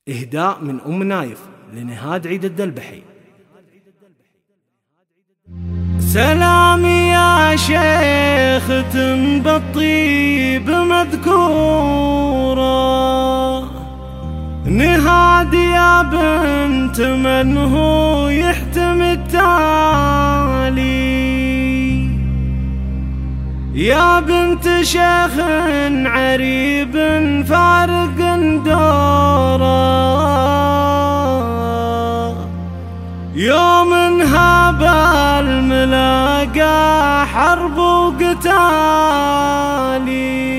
إهداء من أم نايف لنهاد عيد الدلبحي. سلامي يا شيخ بالطيب مذكورة، نهاد يا بنت من هو يحتم التالي، يا بنت شيخ عريب فارق دوره، يوم انهاب الملاقى حرب وقتالي.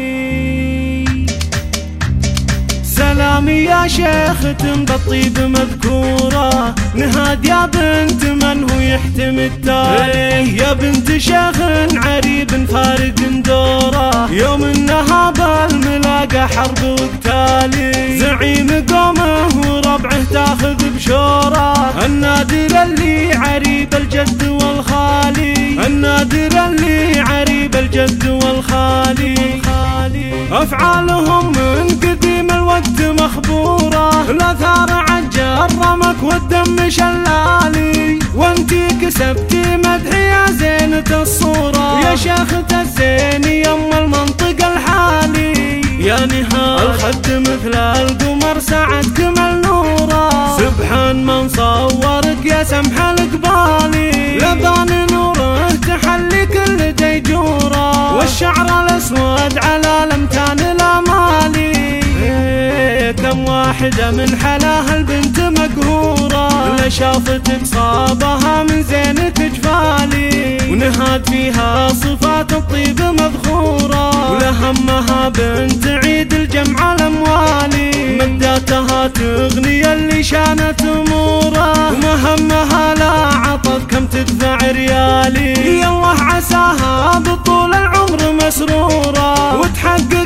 سلامي يا شيخ بالطيب مذكورة، نهاد يا بنت من هو يحتم التالي، يا بنت شيخ عريب فارق دوره، يوم النهاب الملاقى حرب وقتالي، زعيم قومه وربعه تاخذ بشوره، النادر اللي عريب الجد والخالي، النادر اللي عريب الجد والخالي، أفعالهم من قديم الوقت مخبورة، الأثار عجرمك والدم شلالي، وانتي كسبتي مدح يا زينة الصورة، يا شيخة الزين يم المنطق الحالي، يا نهاد الخد مثل القمر سعد كمل نوره، سبحان من صورك يا سمح القبالي، لبان نوره تحلي كل ديجوره، والشعر الاسود على الامتان الامالي، كم واحدة من حلاها البنت مقهورة، لا شافتك صابها من زينة جفالي، ونهاد فيها صفات الطيب مذخورة، ولهمها بنت عيد الجمع الاموالي، مداتها تغني اللي شانت اموره، ومهمها لا عطت كم تدفع ريالي، يالله عساها بطول العمر مسرورة، وتحقق